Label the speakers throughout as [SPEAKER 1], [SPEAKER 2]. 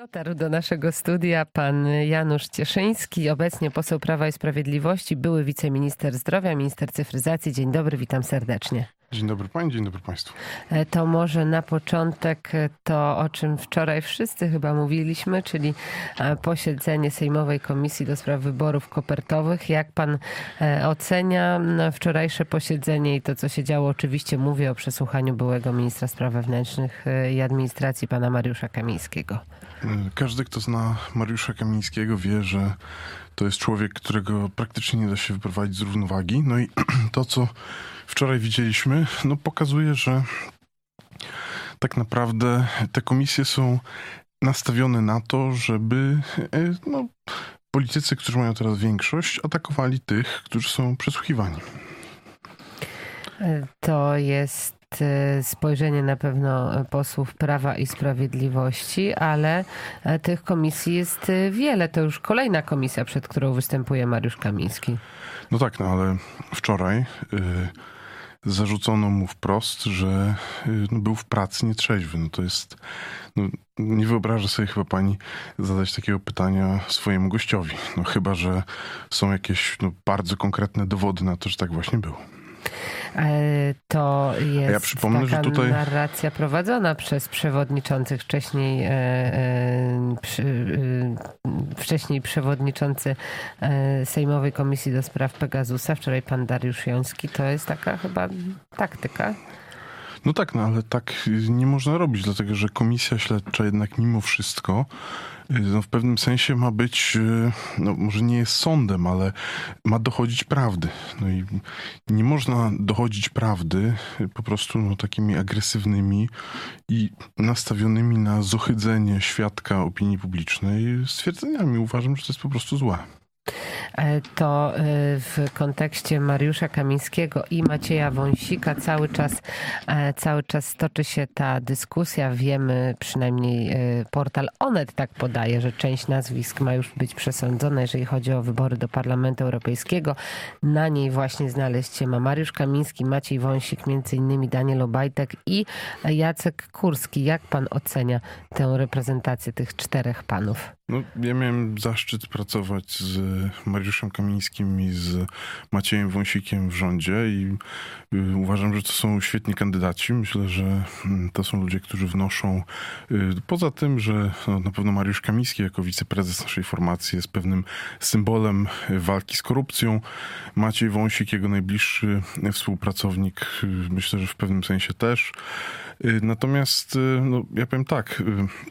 [SPEAKER 1] Dotarł do naszego studia pan Janusz Cieszyński, obecnie poseł Prawa i Sprawiedliwości, były wiceminister zdrowia, minister cyfryzacji. Dzień dobry, witam serdecznie.
[SPEAKER 2] Dzień dobry pani, dzień dobry państwu.
[SPEAKER 1] To może na początek to, o czym wczoraj wszyscy chyba mówiliśmy, czyli posiedzenie Sejmowej Komisji do Spraw Wyborów Kopertowych. Jak pan ocenia wczorajsze posiedzenie i to, co się działo? Oczywiście mówię o przesłuchaniu byłego ministra spraw wewnętrznych i administracji, pana Mariusza Kamińskiego.
[SPEAKER 2] Każdy, kto zna Mariusza Kamińskiego, wie, że to jest człowiek, którego praktycznie nie da się wyprowadzić z równowagi. No i to, co wczoraj widzieliśmy, pokazuje, że tak naprawdę te komisje są nastawione na to, żeby politycy, którzy mają teraz większość, atakowali tych, którzy są przesłuchiwani.
[SPEAKER 1] To jest spojrzenie na pewno posłów Prawa i Sprawiedliwości, ale tych komisji jest wiele. To już kolejna komisja, przed którą występuje Mariusz Kamiński.
[SPEAKER 2] No tak, ale wczoraj zarzucono mu wprost, że był w pracy nietrzeźwy. To jest... nie wyobraża sobie chyba pani zadać takiego pytania swojemu gościowi. Chyba że są jakieś bardzo konkretne dowody na to, że tak właśnie było.
[SPEAKER 1] To jest
[SPEAKER 2] ja przypomnę,
[SPEAKER 1] taka
[SPEAKER 2] że tutaj
[SPEAKER 1] narracja prowadzona przez przewodniczących wcześniej przewodniczący Sejmowej Komisji do Spraw Pegasusa, wczoraj pan Dariusz Joński. To jest taka chyba taktyka.
[SPEAKER 2] No tak, ale tak nie można robić, dlatego że komisja śledcza jednak mimo wszystko w pewnym sensie ma być, może nie jest sądem, ale ma dochodzić prawdy. I nie można dochodzić prawdy po prostu takimi agresywnymi i nastawionymi na zohydzenie świadka opinii publicznej stwierdzeniami. Uważam, że to jest po prostu złe.
[SPEAKER 1] To w kontekście Mariusza Kamińskiego i Macieja Wąsika cały czas toczy się ta dyskusja. Wiemy, przynajmniej portal Onet tak podaje, że część nazwisk ma już być przesądzona, jeżeli chodzi o wybory do Parlamentu Europejskiego. Na niej właśnie znaleźć się ma Mariusz Kamiński, Maciej Wąsik, między innymi Daniel Obajtek i Jacek Kurski. Jak pan ocenia tę reprezentację tych czterech panów?
[SPEAKER 2] Ja miałem zaszczyt pracować z Mariuszem Kamińskim i z Maciejem Wąsikiem w rządzie i uważam, że to są świetni kandydaci. Myślę, że to są ludzie, którzy wnoszą, poza tym, że na pewno Mariusz Kamiński jako wiceprezes naszej formacji jest pewnym symbolem walki z korupcją. Maciej Wąsik, jego najbliższy współpracownik, myślę, że w pewnym sensie też. Natomiast ja powiem tak,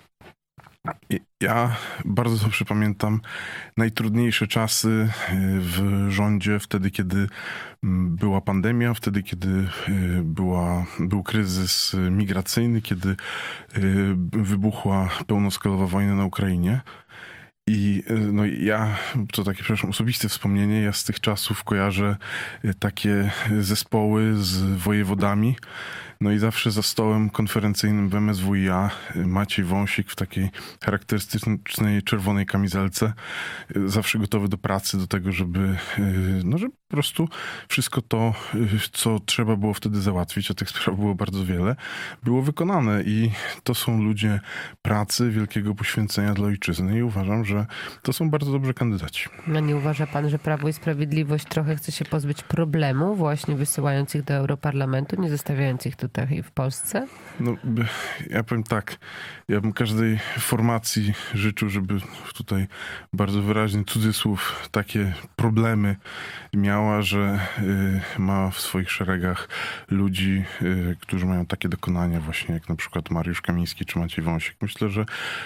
[SPEAKER 2] ja bardzo dobrze pamiętam najtrudniejsze czasy w rządzie, wtedy kiedy była pandemia, wtedy kiedy był kryzys migracyjny, kiedy wybuchła pełnoskalowa wojna na Ukrainie. I ja, to takie przepraszam, osobiste wspomnienie, ja z tych czasów kojarzę takie zespoły z wojewodami. I zawsze za stołem konferencyjnym w MSWiA Maciej Wąsik w takiej charakterystycznej czerwonej kamizelce, zawsze gotowy do pracy, do tego, żeby po prostu wszystko to, co trzeba było wtedy załatwić, a tych spraw było bardzo wiele, było wykonane. I to są ludzie pracy, wielkiego poświęcenia dla ojczyzny i uważam, że to są bardzo dobrzy kandydaci.
[SPEAKER 1] Nie uważa pan, że Prawo i Sprawiedliwość trochę chce się pozbyć problemu, właśnie wysyłając ich do Europarlamentu, nie zostawiając ich tutaj w Polsce?
[SPEAKER 2] Ja powiem tak, ja bym każdej formacji życzył, żeby tutaj bardzo wyraźny cudzysłów takie problemy miała, że ma w swoich szeregach ludzi, którzy mają takie dokonania właśnie jak na przykład Mariusz Kamiński czy Maciej Wąsik. Myślę, że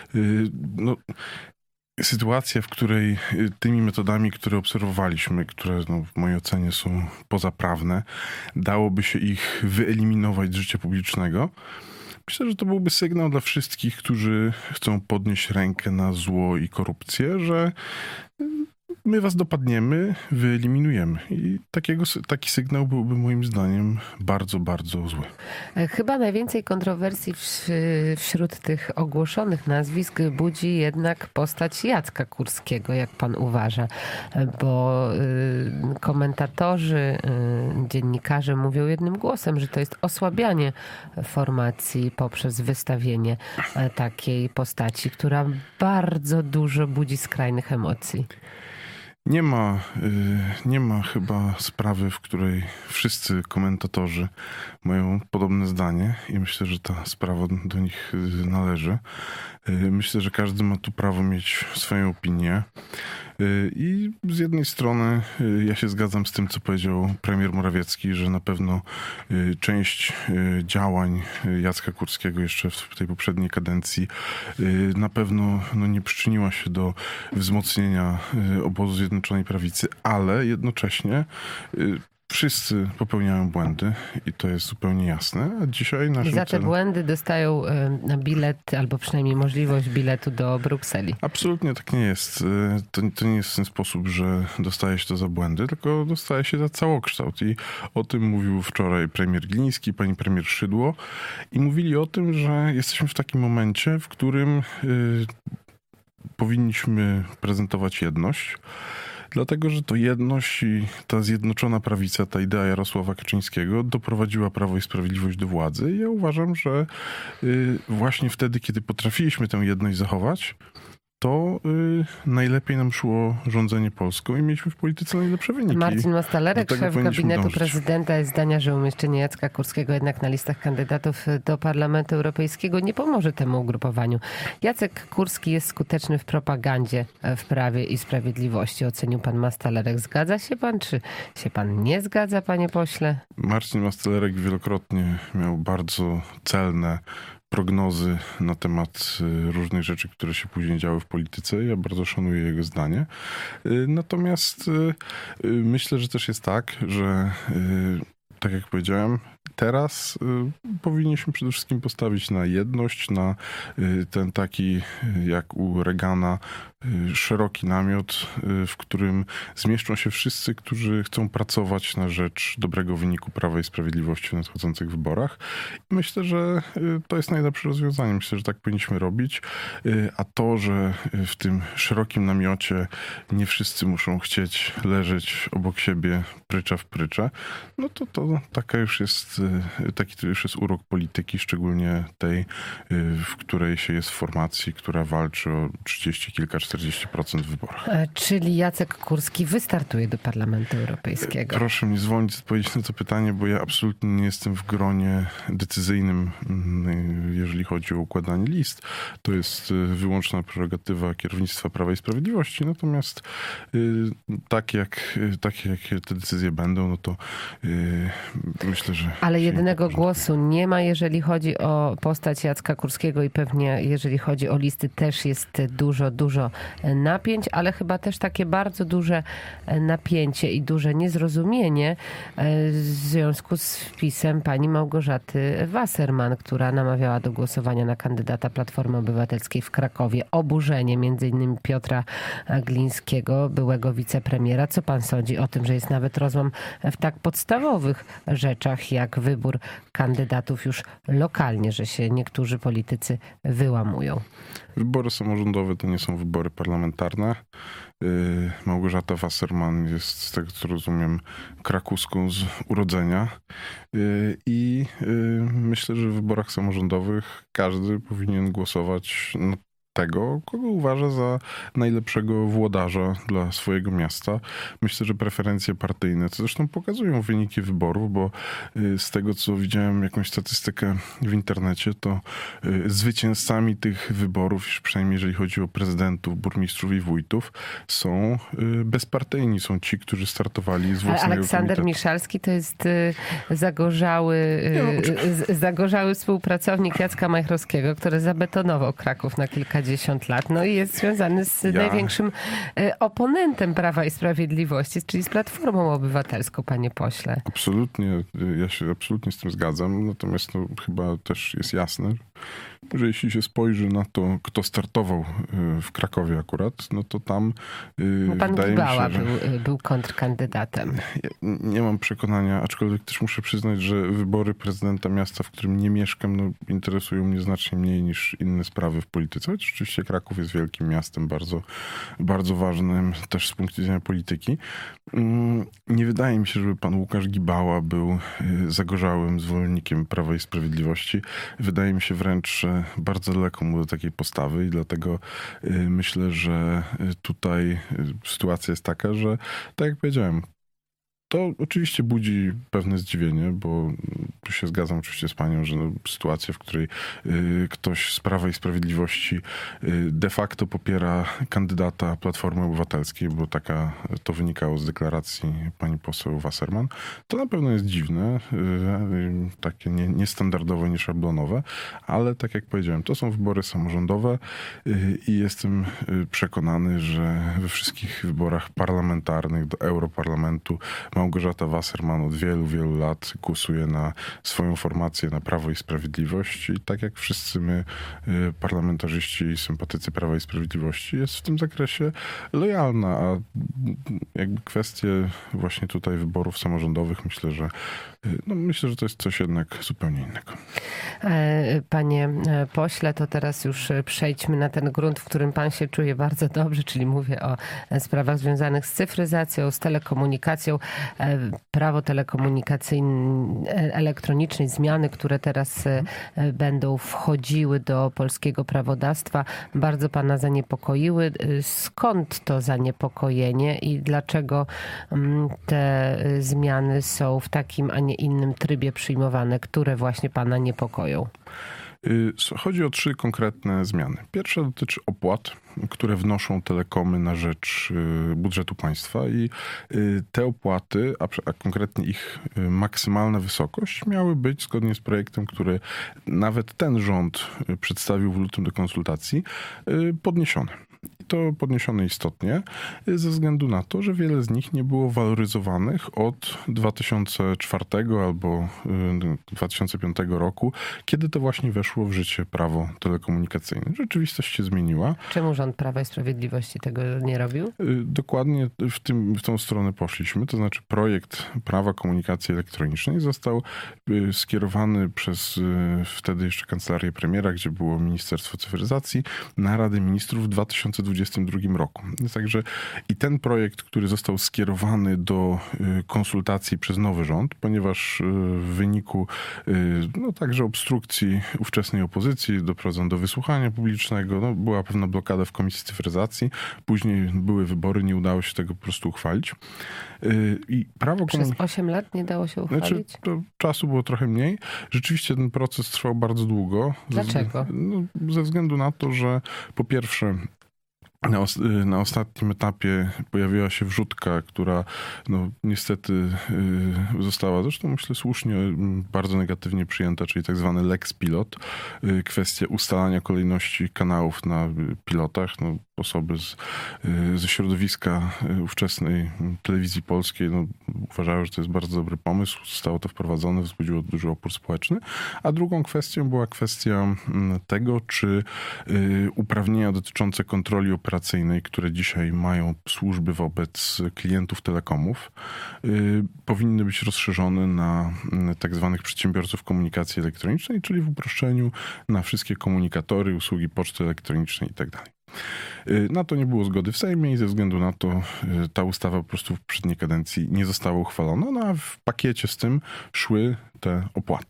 [SPEAKER 2] sytuacja, w której tymi metodami, które obserwowaliśmy, które w mojej ocenie są pozaprawne, dałoby się ich wyeliminować z życia publicznego. Myślę, że to byłby sygnał dla wszystkich, którzy chcą podnieść rękę na zło i korupcję, że my was dopadniemy, wyeliminujemy. I taki sygnał byłby moim zdaniem bardzo, bardzo zły.
[SPEAKER 1] Chyba najwięcej kontrowersji wśród tych ogłoszonych nazwisk budzi jednak postać Jacka Kurskiego, jak pan uważa, bo komentatorzy, dziennikarze mówią jednym głosem, że to jest osłabianie formacji poprzez wystawienie takiej postaci, która bardzo dużo budzi skrajnych emocji.
[SPEAKER 2] Nie ma chyba sprawy, w której wszyscy komentatorzy mają podobne zdanie i myślę, że ta sprawa do nich należy. Myślę, że każdy ma tu prawo mieć swoją opinię. I z jednej strony ja się zgadzam z tym, co powiedział premier Morawiecki, że na pewno część działań Jacka Kurskiego jeszcze w tej poprzedniej kadencji na pewno nie przyczyniła się do wzmocnienia obozu Zjednoczonej Prawicy, ale jednocześnie wszyscy popełniają błędy i to jest zupełnie jasne, a dzisiaj naszym
[SPEAKER 1] za te błędy dostają bilet, albo przynajmniej możliwość biletu do Brukseli.
[SPEAKER 2] Absolutnie tak nie jest. To nie jest w ten sposób, że dostaje się to za błędy, tylko dostaje się za całokształt. I o tym mówił wczoraj premier Gliński, pani premier Szydło i mówili o tym, że jesteśmy w takim momencie, w którym powinniśmy prezentować jedność, dlatego, że to jedność i ta zjednoczona prawica, ta idea Jarosława Kaczyńskiego doprowadziła Prawo i Sprawiedliwość do władzy. I ja uważam, że właśnie wtedy, kiedy potrafiliśmy tę jedność zachować, to najlepiej nam szło rządzenie Polską i mieliśmy w polityce najlepsze wyniki.
[SPEAKER 1] Marcin Mastalerek, szef gabinetu prezydenta, jest zdania, że umieszczenie Jacka Kurskiego jednak na listach kandydatów do Parlamentu Europejskiego nie pomoże temu ugrupowaniu. Jacek Kurski jest skuteczny w propagandzie w Prawie i Sprawiedliwości. Ocenił pan Mastalerek. Zgadza się pan, czy się pan nie zgadza, panie pośle?
[SPEAKER 2] Marcin Mastalerek wielokrotnie miał bardzo celne prognozy na temat różnych rzeczy, które się później działy w polityce. Ja bardzo szanuję jego zdanie. Natomiast myślę, że też jest tak, że tak jak powiedziałem, teraz powinniśmy przede wszystkim postawić na jedność, na ten taki, jak u Reagana, szeroki namiot, w którym zmieszczą się wszyscy, którzy chcą pracować na rzecz dobrego wyniku Prawa i Sprawiedliwości w nadchodzących wyborach. I myślę, że to jest najlepsze rozwiązanie. Myślę, że tak powinniśmy robić. A to, że w tym szerokim namiocie nie wszyscy muszą chcieć leżeć obok siebie prycza w pryczę, no to taki to już jest urok polityki, szczególnie tej, w której się jest w formacji, która walczy o 30 kilka, 40% w wyborach.
[SPEAKER 1] Czyli Jacek Kurski wystartuje do Parlamentu Europejskiego.
[SPEAKER 2] Proszę mi zwolnić odpowiedzieć na to pytanie, bo ja absolutnie nie jestem w gronie decyzyjnym, jeżeli chodzi o układanie list. To jest wyłączna prerogatywa kierownictwa Prawa i Sprawiedliwości. Natomiast tak jak te decyzje będą, no to myślę, że...
[SPEAKER 1] Ale jednego głosu nie ma, jeżeli chodzi o postać Jacka Kurskiego i pewnie jeżeli chodzi o listy też jest dużo napięć, ale chyba też takie bardzo duże napięcie i duże niezrozumienie w związku z wpisem pani Małgorzaty Wasserman, która namawiała do głosowania na kandydata Platformy Obywatelskiej w Krakowie. Oburzenie między innymi Piotra Glińskiego, byłego wicepremiera. Co pan sądzi o tym, że jest nawet rozłam w tak podstawowych rzeczach jak wybór kandydatów już lokalnie, że się niektórzy politycy wyłamują?
[SPEAKER 2] Wybory samorządowe to nie są wybory parlamentarne. Małgorzata Wasserman jest, z tego co rozumiem, krakuską z urodzenia i myślę, że w wyborach samorządowych każdy powinien głosować na tego, kogo uważa za najlepszego włodarza dla swojego miasta. Myślę, że preferencje partyjne, co zresztą pokazują wyniki wyborów, bo z tego, co widziałem jakąś statystykę w internecie, to zwycięzcami tych wyborów, przynajmniej jeżeli chodzi o prezydentów, burmistrzów i wójtów, są bezpartyjni. Są ci, którzy startowali z własnego
[SPEAKER 1] Aleksander
[SPEAKER 2] komitetu.
[SPEAKER 1] Miszalski to jest zagorzały współpracownik Jacka Majchrowskiego, który zabetonował Kraków na kilkadziesiąt lat. No i jest związany z największym oponentem Prawa i Sprawiedliwości, czyli z Platformą Obywatelską, panie pośle.
[SPEAKER 2] Absolutnie. Ja się absolutnie z tym zgadzam. Natomiast chyba też jest jasne, że jeśli się spojrzy na to, kto startował w Krakowie akurat, no to tam
[SPEAKER 1] Pan
[SPEAKER 2] wydaje
[SPEAKER 1] Gibała
[SPEAKER 2] mi się, że
[SPEAKER 1] był kontrkandydatem.
[SPEAKER 2] ja nie mam przekonania, aczkolwiek też muszę przyznać, że wybory prezydenta miasta, w którym nie mieszkam, no, interesują mnie znacznie mniej niż inne sprawy w polityce. Choć oczywiście Kraków jest wielkim miastem, bardzo, bardzo ważnym też z punktu widzenia polityki. Nie wydaje mi się, żeby pan Łukasz Gibała był zagorzałym zwolennikiem Prawa i Sprawiedliwości. Wydaje mi się wręcz, że bardzo daleko mu do takiej postawy i dlatego myślę, że tutaj sytuacja jest taka, że tak jak powiedziałem, to oczywiście budzi pewne zdziwienie, bo tu się zgadzam oczywiście z panią, że sytuacja, w której ktoś z Prawa i Sprawiedliwości de facto popiera kandydata Platformy Obywatelskiej, bo taka to wynikało z deklaracji pani poseł Wasserman, to na pewno jest dziwne, takie niestandardowe, nieszablonowe, ale tak jak powiedziałem, to są wybory samorządowe i jestem przekonany, że we wszystkich wyborach parlamentarnych do Europarlamentu Małgorzata Wasserman od wielu, wielu lat głosuje na swoją formację, na Prawo i Sprawiedliwość i tak jak wszyscy my, parlamentarzyści i sympatycy Prawa i Sprawiedliwości, jest w tym zakresie lojalna, a jakby kwestie właśnie tutaj wyborów samorządowych myślę, że to jest coś jednak zupełnie innego.
[SPEAKER 1] Panie pośle, to teraz już przejdźmy na ten grunt, w którym pan się czuje bardzo dobrze, czyli mówię o sprawach związanych z cyfryzacją, z telekomunikacją, prawo telekomunikacyjne, elektroniczne, zmiany, które teraz będą wchodziły do polskiego prawodawstwa, bardzo pana zaniepokoiły. Skąd to zaniepokojenie i dlaczego te zmiany są w takim, a nie innym trybie przyjmowane, które właśnie pana niepokoją?
[SPEAKER 2] Chodzi o 3 konkretne zmiany. Pierwsza dotyczy opłat, które wnoszą telekomy na rzecz budżetu państwa i te opłaty, a konkretnie ich maksymalna wysokość, miały być zgodnie z projektem, który nawet ten rząd przedstawił w lutym do konsultacji, podniesione. I to podniesione istotnie ze względu na to, że wiele z nich nie było waloryzowanych od 2004 albo 2005 roku, kiedy to właśnie weszło w życie prawo telekomunikacyjne. Rzeczywistość się zmieniła.
[SPEAKER 1] Czemu rząd Prawa i Sprawiedliwości tego nie robił?
[SPEAKER 2] Dokładnie w tą stronę poszliśmy. To znaczy projekt prawa komunikacji elektronicznej został skierowany przez wtedy jeszcze kancelarię premiera, gdzie było Ministerstwo Cyfryzacji, na Radę Ministrów w 2022 roku. Także i ten projekt, który został skierowany do konsultacji przez nowy rząd, ponieważ w wyniku także obstrukcji ówczesnej opozycji doprowadzono do wysłuchania publicznego, była pewna blokada w Komisji Cyfryzacji, później były wybory, nie udało się tego po prostu uchwalić. I prawo
[SPEAKER 1] Przez 8 lat nie dało się uchwalić?
[SPEAKER 2] Czasu było trochę mniej. Rzeczywiście ten proces trwał bardzo długo.
[SPEAKER 1] Dlaczego?
[SPEAKER 2] Ze względu na to, że po pierwsze na ostatnim etapie pojawiła się wrzutka, która niestety została, zresztą myślę słusznie, bardzo negatywnie przyjęta, czyli tak zwany Lex Pilot. Kwestia ustalania kolejności kanałów na pilotach. Osoby ze środowiska ówczesnej telewizji polskiej uważały, że to jest bardzo dobry pomysł. Zostało to wprowadzone, wzbudziło duży opór społeczny. A drugą kwestią była kwestia tego, czy uprawnienia dotyczące kontroli operacyjnej, które dzisiaj mają służby wobec klientów telekomów, powinny być rozszerzone na tak zwanych przedsiębiorców komunikacji elektronicznej, czyli w uproszczeniu na wszystkie komunikatory, usługi poczty elektronicznej itd. Na to nie było zgody w Sejmie i ze względu na to ta ustawa po prostu w poprzedniej kadencji nie została uchwalona, a w pakiecie z tym szły te opłaty.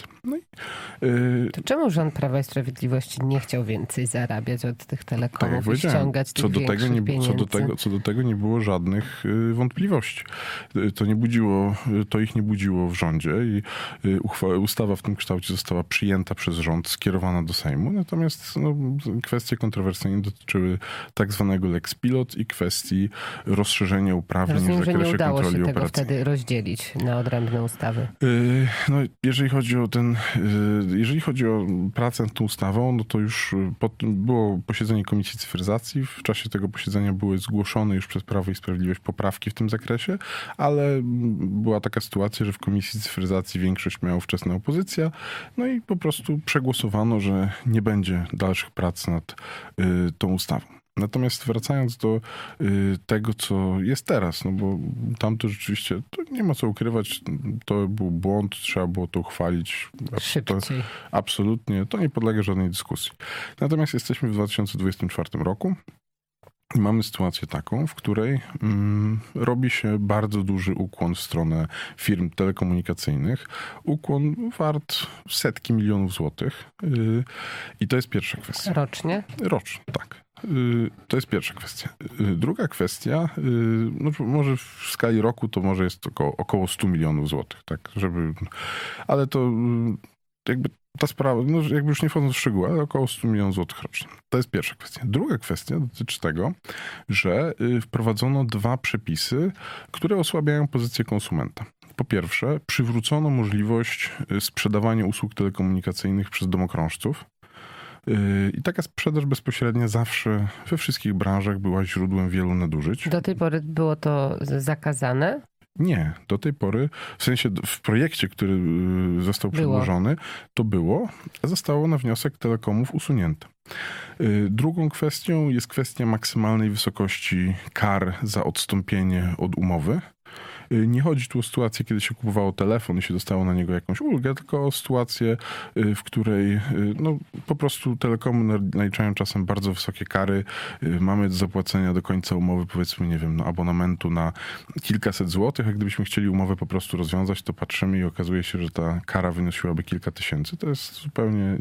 [SPEAKER 1] To czemu rząd Prawa i Sprawiedliwości nie chciał więcej zarabiać od tych telekomów
[SPEAKER 2] tak
[SPEAKER 1] i ściągać tych pieniędzy?
[SPEAKER 2] Co do tego nie było żadnych wątpliwości. To ich nie budziło w rządzie i ustawa w tym kształcie została przyjęta przez rząd, skierowana do Sejmu. Natomiast kwestie kontrowersyjne dotyczyły tak zwanego Lex Pilot i kwestii rozszerzenia uprawnień w zakresie kontroli operacyjnej.
[SPEAKER 1] Rozumiem, że nie udało się tego wtedy rozdzielić na odrębne ustawy.
[SPEAKER 2] jeżeli chodzi o pracę nad tą ustawą, no to już było posiedzenie Komisji Cyfryzacji. W czasie tego posiedzenia były zgłoszone już przez Prawo i Sprawiedliwość poprawki w tym zakresie, ale była taka sytuacja, że w Komisji Cyfryzacji większość miała ówczesna opozycja, no i po prostu przegłosowano, że nie będzie dalszych prac nad tą ustawą. Natomiast wracając do tego, co jest teraz, no bo tam to rzeczywiście, to nie ma co ukrywać, to był błąd, trzeba było to uchwalić.
[SPEAKER 1] Szybciej.
[SPEAKER 2] Absolutnie, to nie podlega żadnej dyskusji. Natomiast jesteśmy w 2024 roku i mamy sytuację taką, w której robi się bardzo duży ukłon w stronę firm telekomunikacyjnych. Ukłon wart setki milionów złotych. I to jest pierwsza kwestia.
[SPEAKER 1] Rocznie?
[SPEAKER 2] Rocznie, tak. To jest pierwsza kwestia. Druga kwestia, no może w skali roku to może jest około 100 milionów złotych, tak, ale to jakby ta sprawa, no jakby już nie wchodząc w szczegóły, ale około 100 milionów złotych rocznie. To jest pierwsza kwestia. Druga kwestia dotyczy tego, że wprowadzono dwa przepisy, które osłabiają pozycję konsumenta. Po pierwsze, przywrócono możliwość sprzedawania usług telekomunikacyjnych przez domokrążców. I taka sprzedaż bezpośrednia zawsze we wszystkich branżach była źródłem wielu nadużyć.
[SPEAKER 1] Do tej pory było to zakazane?
[SPEAKER 2] Nie, do tej pory, w sensie w projekcie, który został przedłożony, to było, a zostało na wniosek Telekomów usunięte. Drugą kwestią jest kwestia maksymalnej wysokości kar za odstąpienie od umowy. Nie chodzi tu o sytuację, kiedy się kupowało telefon i się dostało na niego jakąś ulgę, tylko o sytuację, w której no, po prostu telekomy naliczają czasem bardzo wysokie kary. Mamy do zapłacenia do końca umowy, powiedzmy, nie wiem, no, abonamentu na kilkaset złotych, a gdybyśmy chcieli umowę po prostu rozwiązać, to patrzymy i okazuje się, że ta kara wynosiłaby kilka tysięcy. To jest zupełnie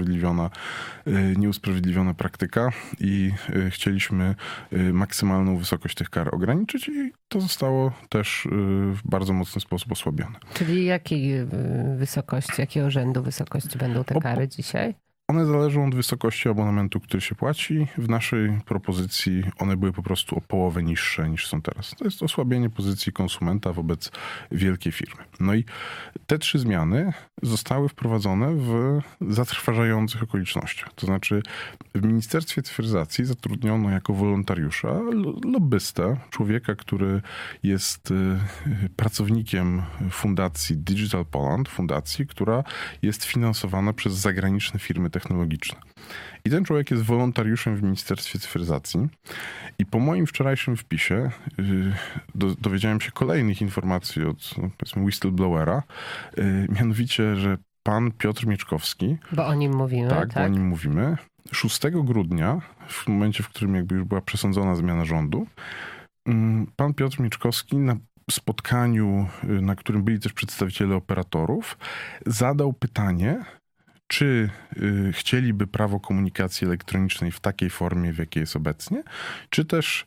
[SPEAKER 2] nieusprawiedliwiona praktyka i chcieliśmy maksymalną wysokość tych kar ograniczyć i to zostało też w bardzo mocny sposób osłabione.
[SPEAKER 1] Czyli jakiej wysokości, jakiego rzędu wysokości będą te kary dzisiaj?
[SPEAKER 2] One zależą od wysokości abonamentu, który się płaci. W naszej propozycji one były po prostu o połowę niższe niż są teraz. To jest osłabienie pozycji konsumenta wobec wielkiej firmy. No i te trzy zmiany zostały wprowadzone w zatrważających okolicznościach. To znaczy w Ministerstwie Cyfryzacji zatrudniono jako wolontariusza lobbystę, człowieka, który jest pracownikiem fundacji Digital Poland, fundacji, która jest finansowana przez zagraniczne firmy technologiczne. I ten człowiek jest wolontariuszem w Ministerstwie Cyfryzacji i po moim wczorajszym wpisie dowiedziałem się kolejnych informacji od, powiedzmy, whistleblowera, mianowicie, że pan Piotr Mieczkowski...
[SPEAKER 1] Bo o nim mówimy, tak?
[SPEAKER 2] Bo o nim mówimy. 6 grudnia, w momencie, w którym jakby już była przesądzona zmiana rządu, pan Piotr Mieczkowski na spotkaniu, na którym byli też przedstawiciele operatorów, zadał pytanie, czy chcieliby prawo komunikacji elektronicznej w takiej formie, w jakiej jest obecnie, czy też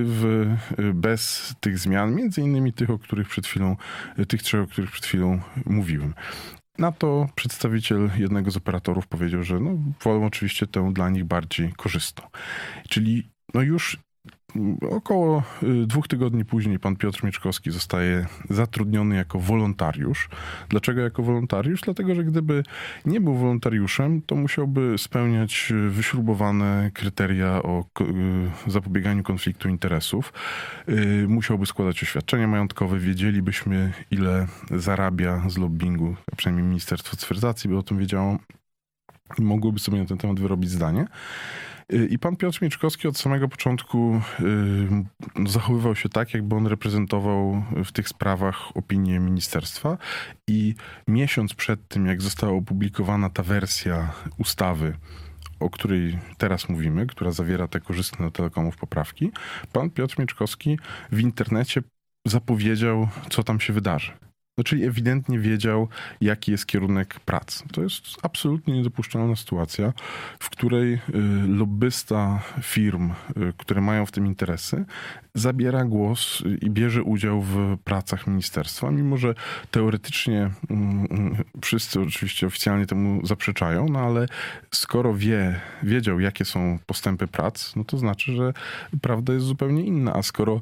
[SPEAKER 2] bez tych zmian, między innymi tych trzech, o których przed chwilą mówiłem. Na to przedstawiciel jednego z operatorów powiedział, że no, wolą oczywiście tę dla nich bardziej korzystną. Czyli no już około 2 tygodni później pan Piotr Mieczkowski zostaje zatrudniony jako wolontariusz. Dlaczego jako wolontariusz? Dlatego, że gdyby nie był wolontariuszem, to musiałby spełniać wyśrubowane kryteria o zapobieganiu konfliktu interesów. Musiałby składać oświadczenia majątkowe. Wiedzielibyśmy, ile zarabia z lobbingu, a przynajmniej Ministerstwo Cyfryzacji by o tym wiedziało. Mogłoby sobie na ten temat wyrobić zdanie. I pan Piotr Mieczkowski od samego początku zachowywał się tak, jakby on reprezentował w tych sprawach opinię ministerstwa i miesiąc przed tym, jak została opublikowana ta wersja ustawy, o której teraz mówimy, która zawiera te korzystne dla Telekomów poprawki, pan Piotr Mieczkowski w internecie zapowiedział, co tam się wydarzy. No, czyli ewidentnie wiedział, jaki jest kierunek prac. To jest absolutnie niedopuszczalna sytuacja, w której lobbysta firm, które mają w tym interesy, zabiera głos i bierze udział w pracach ministerstwa, mimo że teoretycznie wszyscy oczywiście oficjalnie temu zaprzeczają, no ale skoro wiedział, jakie są postępy prac, no to znaczy, że prawda jest zupełnie inna, a skoro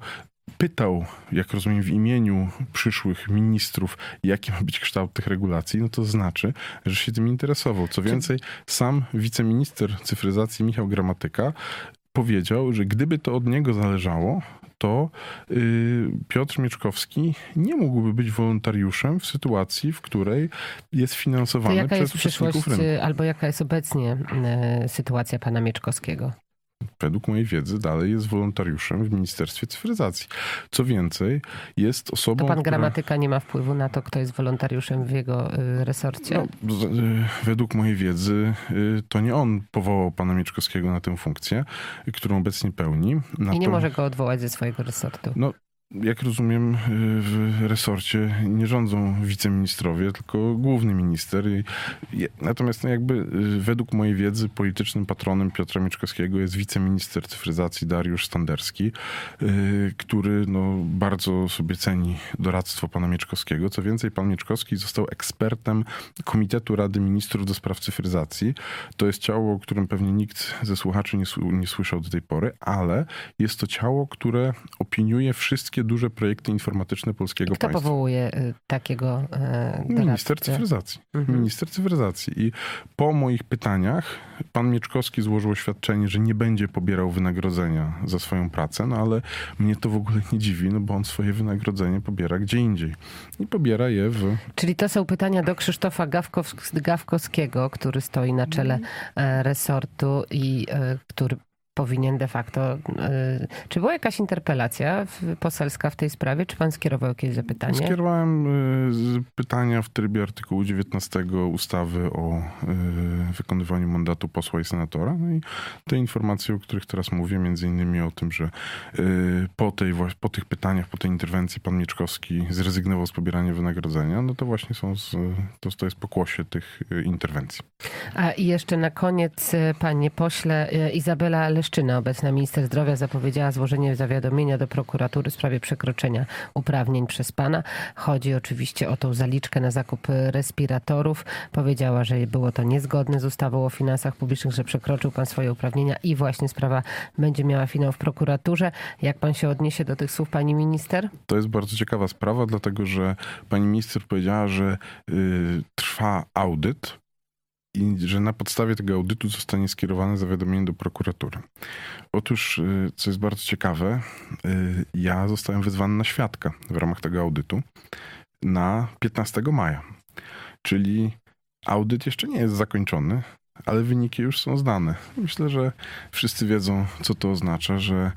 [SPEAKER 2] pytał, jak rozumiem, w imieniu przyszłych ministrów, jaki ma być kształt tych regulacji, no to znaczy, że się tym interesował. Co więcej, sam wiceminister cyfryzacji Michał Gramatyka powiedział, że gdyby to od niego zależało, to Piotr Mieczkowski nie mógłby być wolontariuszem w sytuacji, w której jest finansowany przez uczestników rynku.
[SPEAKER 1] Albo jaka jest obecnie sytuacja pana Mieczkowskiego?
[SPEAKER 2] Według mojej wiedzy dalej jest wolontariuszem w Ministerstwie Cyfryzacji. Co więcej, jest osobą,
[SPEAKER 1] to pan Gramatyka nie ma wpływu na to, kto jest wolontariuszem w jego resorcie?
[SPEAKER 2] No, według mojej wiedzy to nie on powołał pana Mieczkowskiego na tę funkcję, którą obecnie pełni.
[SPEAKER 1] I nie może go odwołać ze swojego resortu.
[SPEAKER 2] No, jak rozumiem, w resorcie nie rządzą wiceministrowie, tylko główny minister. Natomiast według mojej wiedzy politycznym patronem Piotra Mieczkowskiego jest wiceminister cyfryzacji Dariusz Standerski, który bardzo sobie ceni doradztwo pana Mieczkowskiego. Co więcej, pan Mieczkowski został ekspertem Komitetu Rady Ministrów do spraw cyfryzacji. To jest ciało, o którym pewnie nikt ze słuchaczy nie słyszał do tej pory, ale jest to ciało, które opiniuje wszystkie duże projekty informatyczne polskiego państwa.
[SPEAKER 1] Kto powołuje takiego doradcę?
[SPEAKER 2] Minister cyfryzacji. Minister cyfryzacji. I po moich pytaniach pan Mieczkowski złożył oświadczenie, że nie będzie pobierał wynagrodzenia za swoją pracę, ale mnie to w ogóle nie dziwi, bo on swoje wynagrodzenie pobiera gdzie indziej. I pobiera je w...
[SPEAKER 1] Czyli to są pytania do Krzysztofa Gawkowskiego, który stoi na czele resortu i który powinien de facto... Czy była jakaś interpelacja poselska w tej sprawie? Czy pan skierował jakieś zapytanie?
[SPEAKER 2] Skierowałem pytania w trybie artykułu 19 ustawy o wykonywaniu mandatu posła i senatora. No i te informacje, o których teraz mówię, między innymi o tym, że po tych pytaniach, po tej interwencji pan Mieczkowski zrezygnował z pobierania wynagrodzenia, no to właśnie to jest pokłosie tych interwencji.
[SPEAKER 1] A i jeszcze na koniec, panie pośle, Izabela Leszczyna, obecna minister zdrowia, zapowiedziała złożenie zawiadomienia do prokuratury w sprawie przekroczenia uprawnień przez pana. Chodzi oczywiście o tą zaliczkę na zakup respiratorów. Powiedziała, że było to niezgodne z ustawą o finansach publicznych, że przekroczył pan swoje uprawnienia i właśnie sprawa będzie miała finał w prokuraturze. Jak pan się odniesie do tych słów pani minister?
[SPEAKER 2] To jest bardzo ciekawa sprawa, dlatego że pani minister powiedziała, że trwa audyt i że na podstawie tego audytu zostanie skierowane zawiadomienie do prokuratury. Otóż, co jest bardzo ciekawe, ja zostałem wezwany na świadka w ramach tego audytu na 15 maja. Czyli audyt jeszcze nie jest zakończony, ale wyniki już są znane. Myślę, że wszyscy wiedzą, co to oznacza, że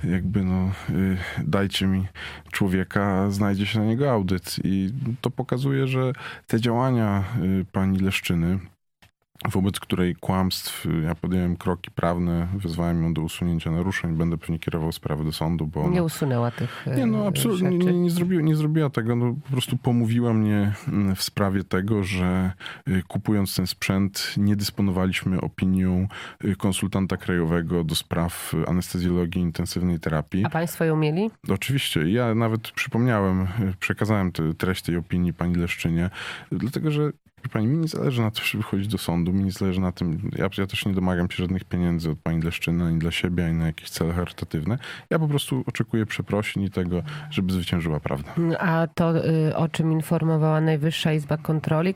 [SPEAKER 2] dajcie mi człowieka, znajdzie się na niego audyt. I to pokazuje, że te działania pani Leszczyny, wobec której kłamstw ja podjąłem kroki prawne, wezwałem ją do usunięcia naruszeń, będę pewnie kierował sprawę do sądu, bo
[SPEAKER 1] nie usunęła tych
[SPEAKER 2] absolutnie
[SPEAKER 1] rzeczy.
[SPEAKER 2] Nie zrobiła tego. Po prostu pomówiła mnie w sprawie tego, że kupując ten sprzęt nie dysponowaliśmy opinią konsultanta krajowego do spraw anestezjologii i intensywnej terapii.
[SPEAKER 1] A państwo ją mieli?
[SPEAKER 2] Oczywiście. Ja nawet przekazałem treść tej opinii pani Leszczynie, dlatego że pani, mi nie zależy na tym, żeby chodzić do sądu, mi nie zależy na tym, ja też nie domagam się żadnych pieniędzy od pani Leszczyny, ani dla siebie, ani na jakieś cele charytatywne. Ja po prostu oczekuję przeprosin i tego, żeby zwyciężyła prawda.
[SPEAKER 1] A to, o czym informowała Najwyższa Izba Kontroli,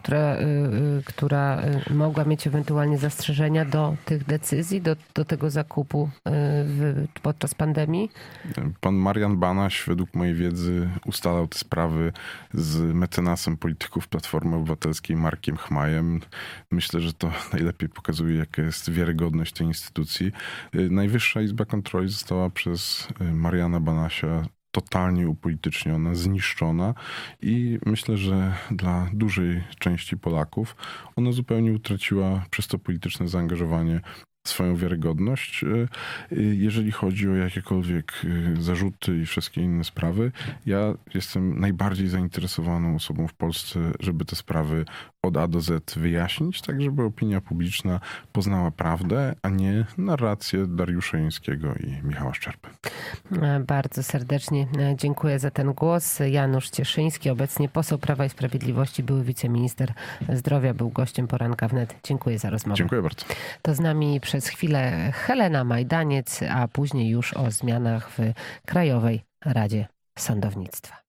[SPEAKER 1] która mogła mieć ewentualnie zastrzeżenia do tych decyzji, do tego zakupu podczas pandemii?
[SPEAKER 2] Pan Marian Banaś, według mojej wiedzy, ustalał te sprawy z mecenasem polityków Platformy Obywatelskiej, Markiem Chmajem. Myślę, że to najlepiej pokazuje, jaka jest wiarygodność tej instytucji. Najwyższa Izba Kontroli została przez Mariana Banasia totalnie upolityczniona, zniszczona i myślę, że dla dużej części Polaków ona zupełnie utraciła przez to polityczne zaangażowanie swoją wiarygodność. Jeżeli chodzi o jakiekolwiek zarzuty i wszystkie inne sprawy, ja jestem najbardziej zainteresowaną osobą w Polsce, żeby te sprawy od A do Z wyjaśnić, tak żeby opinia publiczna poznała prawdę, a nie narrację Dariusza Jońskiego i Michała Szczerby.
[SPEAKER 1] Bardzo serdecznie dziękuję za ten głos. Janusz Cieszyński, obecnie poseł Prawa i Sprawiedliwości, były wiceminister zdrowia, był gościem Poranka Wnet. Dziękuję za rozmowę.
[SPEAKER 2] Dziękuję bardzo.
[SPEAKER 1] To z nami przez chwilę Helena Majdaniec, a później już o zmianach w Krajowej Radzie Sądownictwa.